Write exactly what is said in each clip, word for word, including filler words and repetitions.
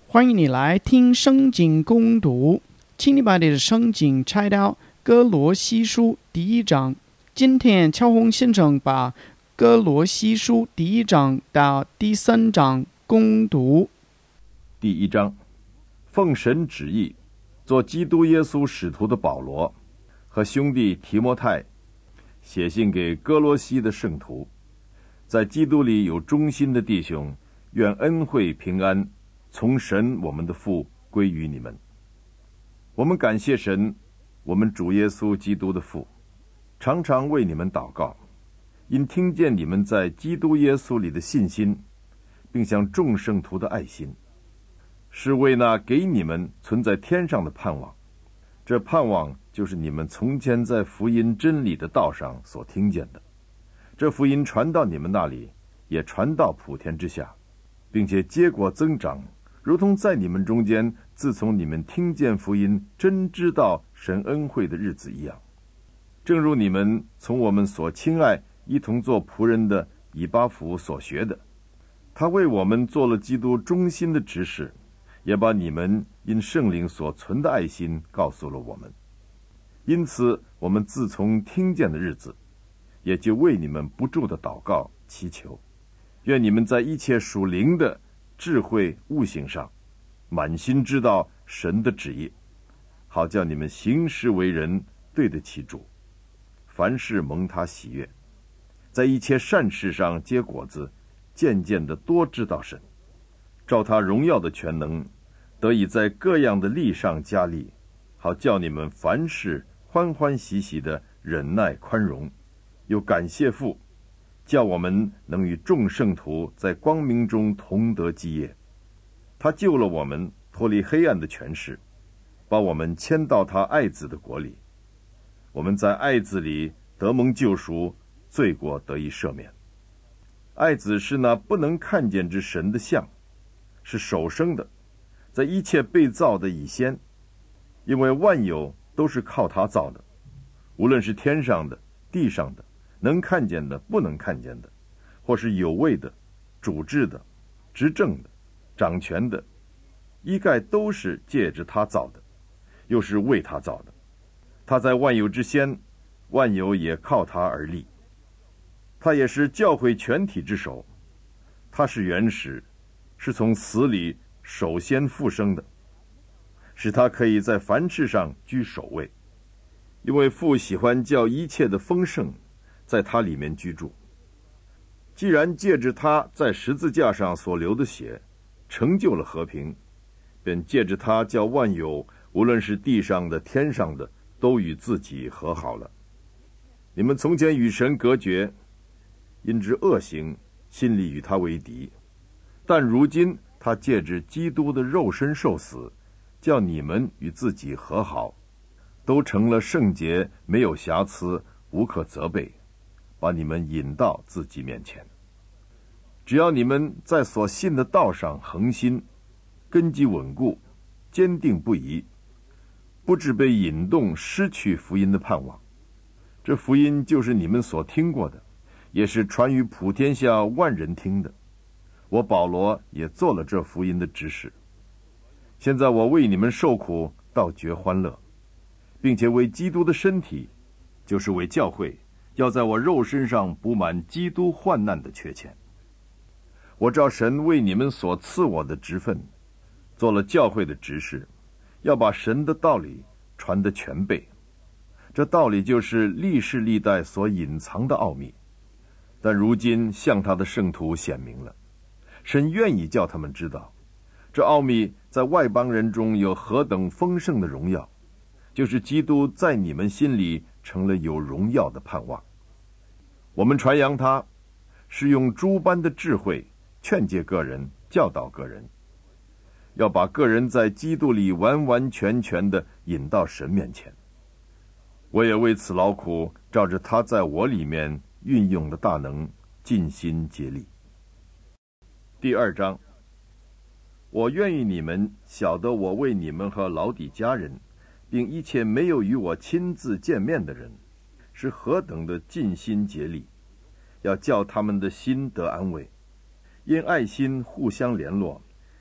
欢迎你来听圣经攻读，请你把你的圣经拆到哥罗西书第一章。今天乔宏先生把哥罗西书第一章到第三章攻读。 第一章，奉神旨意做基督耶稣使徒的保罗和兄弟提摩太，写信给哥罗西的圣徒，在基督里有忠心的弟兄，愿恩惠平安从神我们的父归于你们。我们感谢神，我们主耶稣基督的父，常常为你们祷告，因听见你们在基督耶稣里的信心，并向众圣徒的爱心，是为那给你们存在天上的盼望。这盼望就是你们从前在福音真理的道上所听见的。这福音传到你们那里，也传到普天之下，并且结果增长，如同在你们中间自从你们听见福音，真知道神恩惠的日子一样。正如你们从我们所亲爱一同做仆人的以巴弗所学的，他为我们做了基督忠心的执事，也把你们因圣灵所存的爱心告诉了我们。因此我们自从听见的日子，也就为你们不住的祷告祈求，愿你们在一切属灵的智慧悟性上，满心知道神的旨意，好叫你们行事为人对得起主，凡事蒙他喜悦，在一切善事上结果子，渐渐的多知道神，照他荣耀的全能，得以在各样的力上加力，好叫你们凡事欢欢喜喜的忍耐宽容，又感谢父，叫我们能与众圣徒在光明中同得基业。他救了我们，脱离黑暗的权势，把我们迁到他爱子的国里。我们在爱子里得蒙救赎，罪过得以赦免。爱子是那不能看见之神的像，是首生的，在一切被造的以先，因为万有都是靠他造的，无论是天上的、地上的，能看见的、不能看见的，或是有位的、主治的、执政的、掌权的，一概都是借着他造的，又是为他造的。他在万有之先，万有也靠他而立。他也是教会全体之首，他是原始，是从死里首先复生的，使他可以在凡事上居首位。因为父喜欢叫一切的丰盛在他里面居住。既然借着他在十字架上所流的血成就了和平，便借着他叫万有，无论是地上的天上的，都与自己和好了。你们从前与神隔绝，因之恶行，心里与他为敌，但如今他借着基督的肉身受死，叫你们与自己和好，都成了圣洁，没有瑕疵，无可责备，把你们引到自己面前。只要你们在所信的道上恒心，根基稳固，坚定不移，不致被引动失去福音的盼望。这福音就是你们所听过的，也是传于普天下万人听的。我保罗也做了这福音的执事。现在我为你们受苦，倒觉欢乐，并且为基督的身体，就是为教会，要在我肉身上补满基督患难的缺欠。我照神为你们所赐我的职分，做了教会的执事，要把神的道理传得全备。这道理就是历世历代所隐藏的奥秘，但如今向他的圣徒显明了。神愿意叫他们知道，这奥秘在外邦人中有何等丰盛的荣耀，就是基督在你们心里成了有荣耀的盼望。我们传扬他，是用诸般的智慧劝诫个人，教导个人，要把个人在基督里完完全全地引到神面前。我也为此劳苦，照着他在我里面运用的大能，尽心竭力。第二章，我愿意你们晓得我为你们和老底家人，并一切没有与我亲自见面的人，是何等的尽心竭力，要叫他们的心得安慰，因爱心互相联络，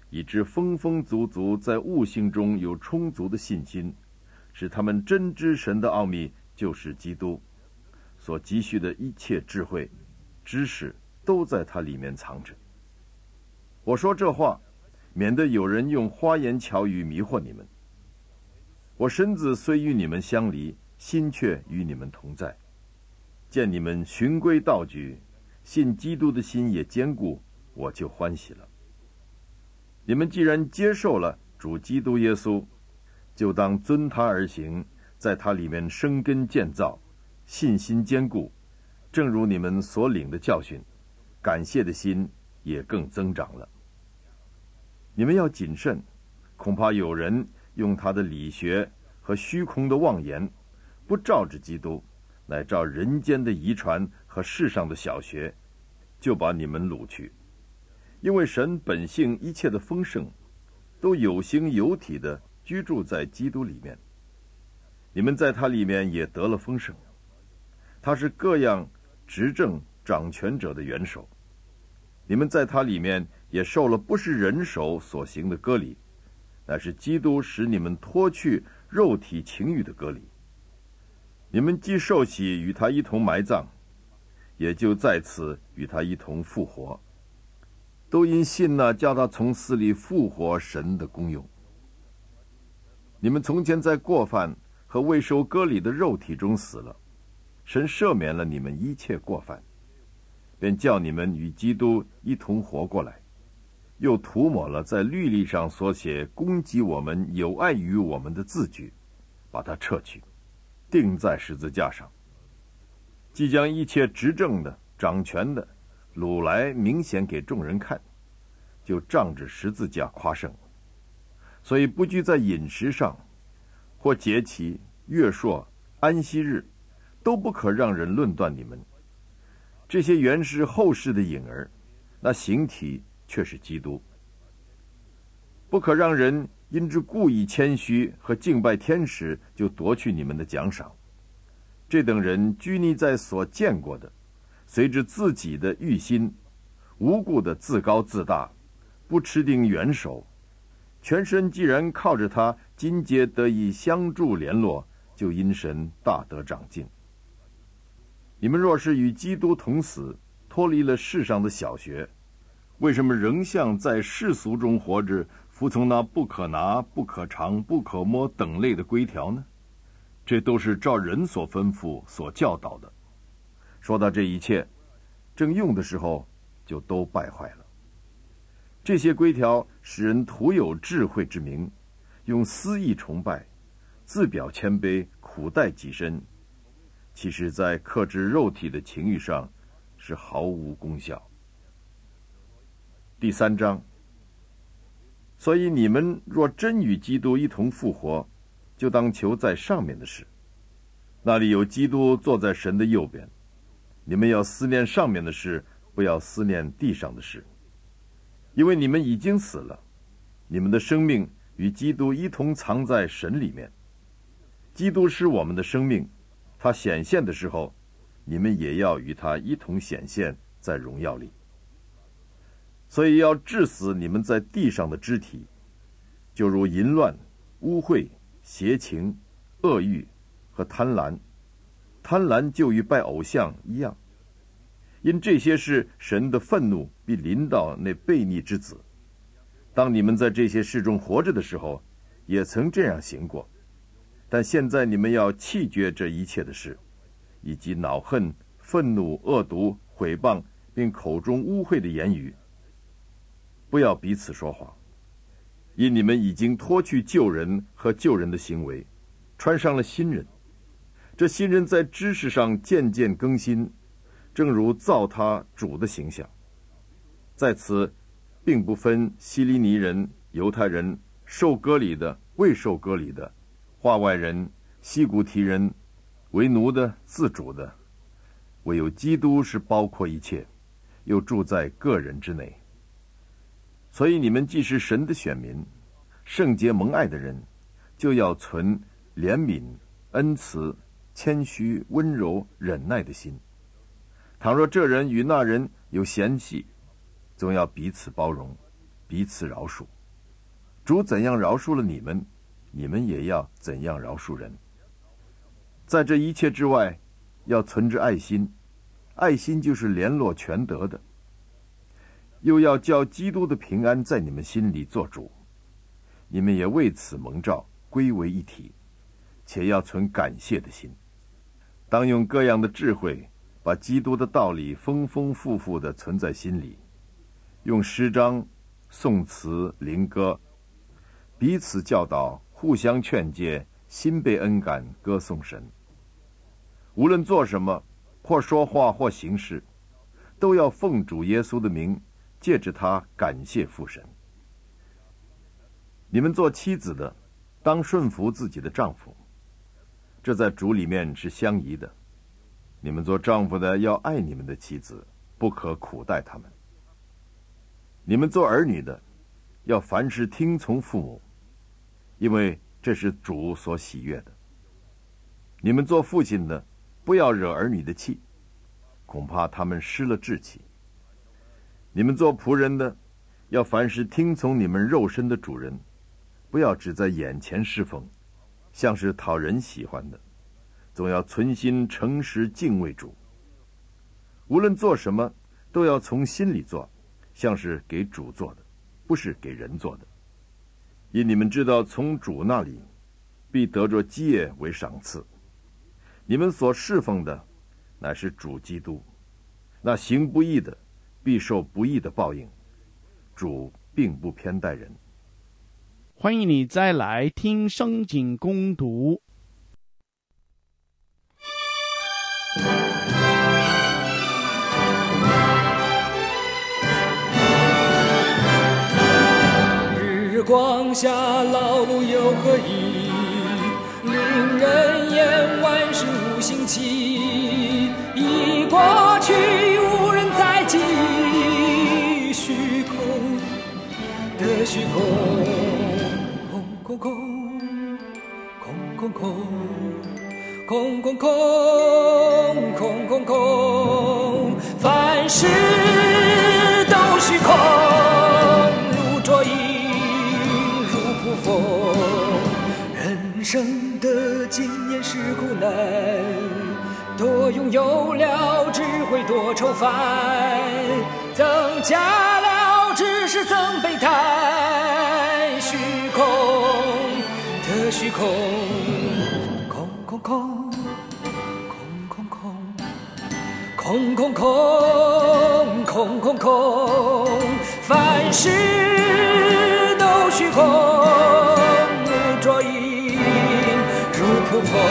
以致丰丰足足在悟性中有充足的信心，使他们真知神的奥秘就是基督，所积蓄的一切智慧、知识都在他里面藏着。我说这话，免得有人用花言巧语迷惑你们。我身子虽与你们相离，心却与你们同在。见你们循规蹈矩，信基督的心也坚固，我就欢喜了。你们既然接受了主基督耶稣，就当遵他而行，在他里面生根建造，信心坚固，正如你们所领的教训，感谢的心也更增长了。你们要谨慎，恐怕有人用他的理学和虚空的妄言，不照着基督，乃照人间的遗传和世上的小学，就把你们掳去。因为神本性一切的丰盛，都有形有体的居住在基督里面，你们在他里面也得了丰盛。他是各样执政掌权者的元首，你们在他里面也受了不是人手所行的割礼，乃是基督使你们脱去肉体情欲的割礼。你们既受洗与他一同埋葬，也就在此与他一同复活，都因信那叫他从死里复活神的功用。你们从前在过犯和未受割礼的肉体中死了，神赦免了你们一切过犯，便叫你们与基督一同活过来，又涂抹了在律例上所写攻击我们有碍于我们的字句，把它撤去，钉在十字架上，即将一切执政的掌权的掳来明显给众人看，就仗着十字架夸胜。所以不拘在饮食上，或节期、月朔、安息日，都不可让人论断你们。这些原是后世的影儿，那形体却是基督。不可让人因之故意谦虚和敬拜天使，就夺去你们的奖赏。这等人拘泥在所见过的，随着自己的欲心，无故的自高自大，不持定元首。全身既然靠着他，今节得以相助联络，就因神大得长进。你们若是与基督同死，脱离了世上的小学，为什么仍像在世俗中活着，服从那不可拿、不可尝、不可摸等类的规条呢？这都是照人所吩咐、所教导的。说到这一切，正用的时候，就都败坏了。这些规条使人徒有智慧之名，用私意崇拜，自表谦卑，苦待己身，其实在克制肉体的情欲上是毫无功效。第三章，所以你们若真与基督一同复活，就当求在上面的事，那里有基督坐在神的右边。你们要思念上面的事，不要思念地上的事，因为你们已经死了，你们的生命与基督一同藏在神里面。基督是我们的生命，他显现的时候，你们也要与他一同显现在荣耀里。所以要治死你们在地上的肢体，就如淫乱、污秽、邪情、恶欲和贪婪。贪婪就与拜偶像一样，因这些事，神的愤怒必临到那悖逆之子。当你们在这些事中活着的时候，也曾这样行过，但现在你们要弃绝这一切的事，以及恼恨、愤怒、恶毒、毁谤，并口中污秽的言语。不要彼此说谎，因你们已经脱去旧人和旧人的行为，穿上了新人。这新人在知识上渐渐更新，正如造他主的形象。在此并不分希利尼人、犹太人、受割礼的、未受割礼的、化外人、西古提人、为奴的、自主的，唯有基督是包括一切，又住在个人之内。所以你们既是神的选民，圣洁蒙爱的人，就要存怜悯、恩慈、谦虚、温柔、忍耐的心。倘若这人与那人有嫌隙，总要彼此包容，彼此饶恕。 主怎样饶恕了你们，你们也要怎样饶恕人。在这一切之外，要存着爱心，爱心就是联络全德的。又要叫基督的平安在你们心里做主，你们也为此蒙召，归为一体，且要存感谢的心。当用各样的智慧，把基督的道理丰丰富富地存在心里，用诗章、颂词、灵歌，彼此教导，互相劝诫，心被恩感，歌颂神。无论做什么，或说话，或行事，都要奉主耶稣的名，借着他感谢父神。你们做妻子的，当顺服自己的丈夫，这在主里面是相宜的。你们做丈夫的要爱你们的妻子，不可苦待他们。你们做儿女的，要凡事听从父母，因为这是主所喜悦的。你们做父亲的，不要惹儿女的气，恐怕他们失了志气。你们做仆人的，要凡事听从你们肉身的主人，不要只在眼前侍奉，像是讨人喜欢的，总要存心诚实敬畏主。无论做什么，都要从心里做，像是给主做的，不是给人做的。因你们知道，从主那里必得着基业为赏赐。你们所侍奉的，乃是主基督。那行不义的，必受不义的报应。主并不偏待人。 欢迎你再来听圣经攻读。 日光下劳碌有何益？令人言万事无心气。已过去无人再记，虚空的虚空，空空空空空空空空空空空，凡事都虚空，如着影，如瀑风。人生的经验是苦难，多拥有了智慧多愁烦，增加了知识增悲叹，虚空的虚空，空空空空空空空空空空空，凡事都虚空，如着影，如瀑风。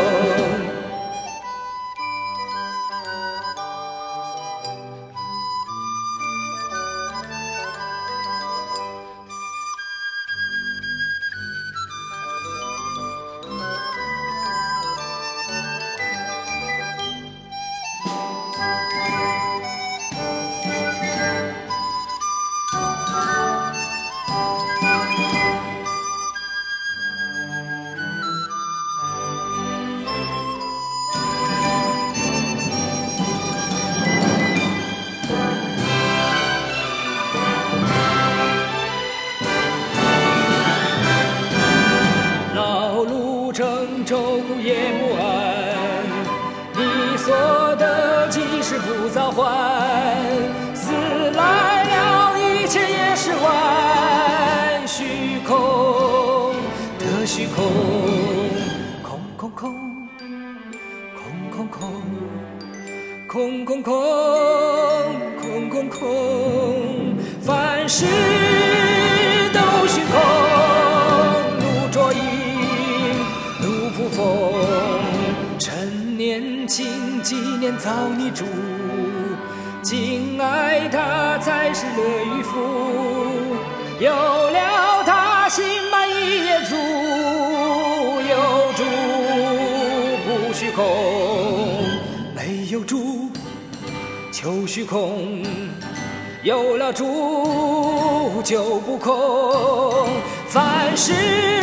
周苦也不安，你所得即是不早还，死来了一切也是完，虚空的虚空，空空空空空空空空空空空，凡事都虚空，如着影，风趁年轻纪念造你主，敬爱他才是乐与福，有了他心满意也足，有主不虚空，没有主就虚空，有了主就不空，凡事